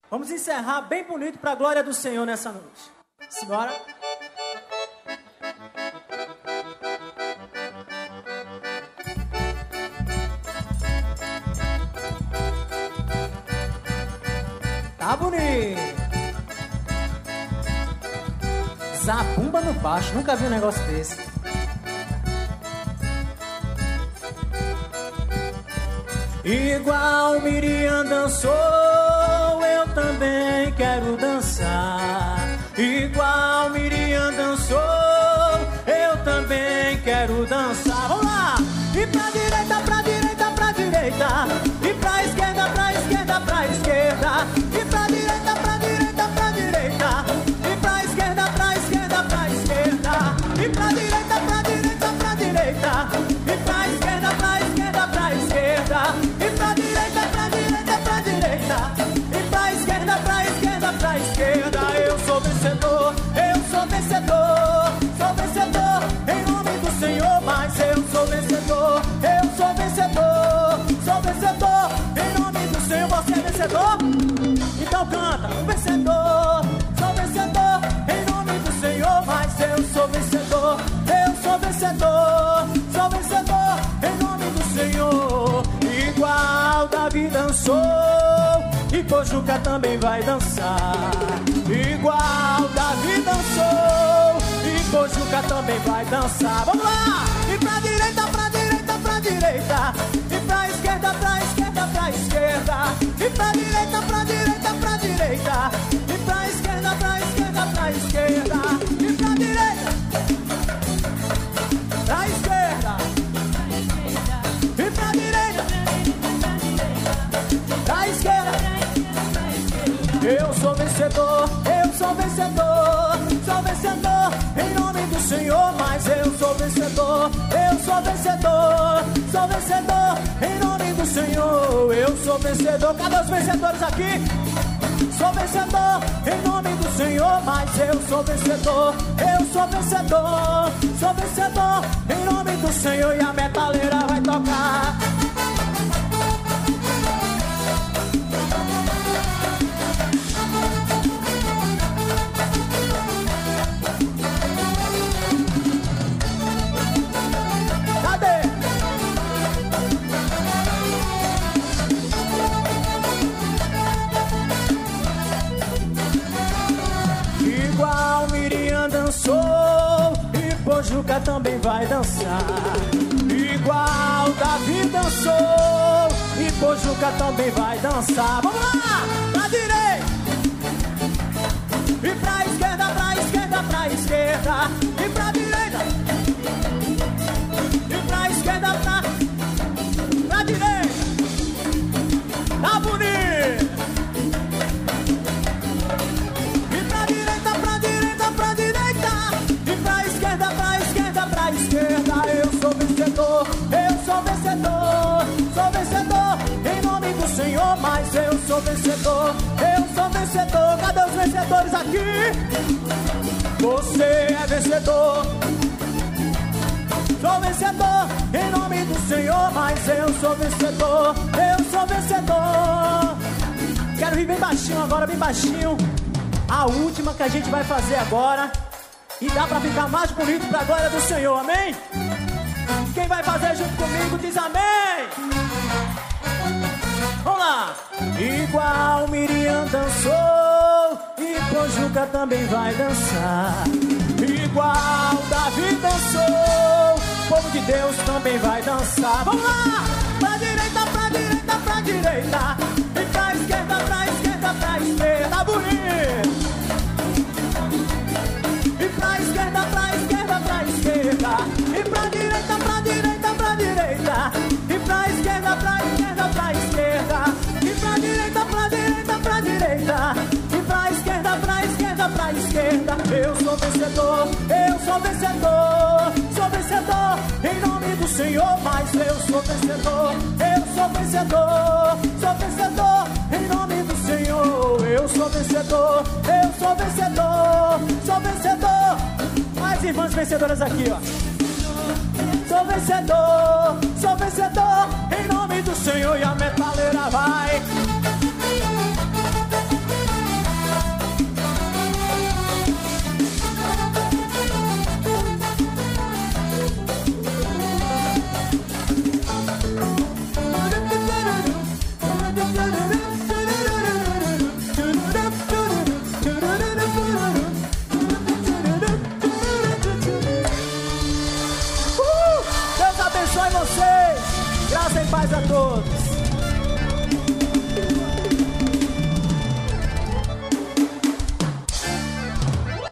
Vamos encerrar bem bonito para a glória do Senhor nessa noite. Simbora. Tá bonito. Zabumba no baixo, nunca vi um negócio desse. Igual Miriam dançou, eu também quero dançar. Igual Miriam dançou, eu também quero dançar. Vamos lá! E pra direita, pra direita, pra direita. E pra esquerda, pra esquerda, pra esquerda. E pra direita, pra direita, pra direita. E pra esquerda, pra esquerda, pra esquerda. E pra direita, pra direita, pra direita. E pra esquerda, pra esquerda, pra esquerda. E pra direita, pra direita, pra direita. E pra esquerda, pra esquerda, pra esquerda. Eu sou vencedor, eu sou vencedor. Sou vencedor em nome do Senhor. Mas eu sou vencedor, eu sou vencedor. Sou vencedor em nome do Senhor. Você é vencedor? Então canta, vencedor. Sou vencedor em nome do Senhor. Mas eu sou vencedor, eu sou vencedor. Sou vencedor em nome do Senhor. Igual Davi dançou, e Pojuca também vai dançar. Igual Davi dançou, e Pojuca também vai dançar. Vamos lá! E pra direita, pra direita, pra direita. E pra esquerda, pra esquerda, pra esquerda. E pra direita, pra direita, pra direita. E pra esquerda, pra esquerda, pra esquerda. E pra direita, pra esquerda. E pra direita, pra esquerda. Eu sou vencedor, eu sou vencedor. Sou vencedor em nome do Senhor. Mas eu sou vencedor, eu sou vencedor. Sou vencedor em nome do Senhor. Eu sou vencedor. Cadê os vencedores aqui? Sou vencedor em nome do Senhor. Mas eu sou vencedor, eu sou vencedor. Sou vencedor em nome do Senhor. E a metaleira vai tocar. Igual Miriam dançou, e Pojuca também vai dançar. Igual Davi dançou, e Pojuca também vai dançar. Vamos lá! Pra direita, e pra esquerda, pra esquerda, pra esquerda. E pra direita, e pra esquerda, pra direita. Tá bonito! Eu sou vencedor, eu sou vencedor. Sou vencedor em nome do Senhor. Mas eu sou vencedor, eu sou vencedor. Cadê os vencedores aqui? Você é vencedor. Sou vencedor em nome do Senhor. Mas eu sou vencedor, eu sou vencedor. Quero vir bem baixinho agora, bem baixinho. A última que a gente vai fazer agora. E dá pra ficar mais bonito pra glória do Senhor, amém? Quem vai fazer junto comigo diz amém. Vamos lá. Igual Miriam dançou, e Pojuca também vai dançar. Igual Davi dançou, o povo de Deus também vai dançar. Vamos lá. Pra direita, pra direita, pra direita. E pra esquerda, pra esquerda, pra esquerda. Bonito. E pra esquerda, pra esquerda, pra esquerda. E pra direita, pra direita, pra direita. E pra esquerda, pra esquerda, pra esquerda. E pra direita, pra direita, pra direita. E pra esquerda, pra esquerda, pra esquerda. Eu sou vencedor, eu sou vencedor. Sou vencedor em nome do Senhor. Mas eu sou vencedor, eu sou vencedor. Sou vencedor em nome do Senhor. Eu sou vencedor, eu sou vencedor. Sou vencedor. Mais irmãs vencedoras aqui, ó. Sou vencedor em nome do Senhor. E a metaleira vai. paz a todos.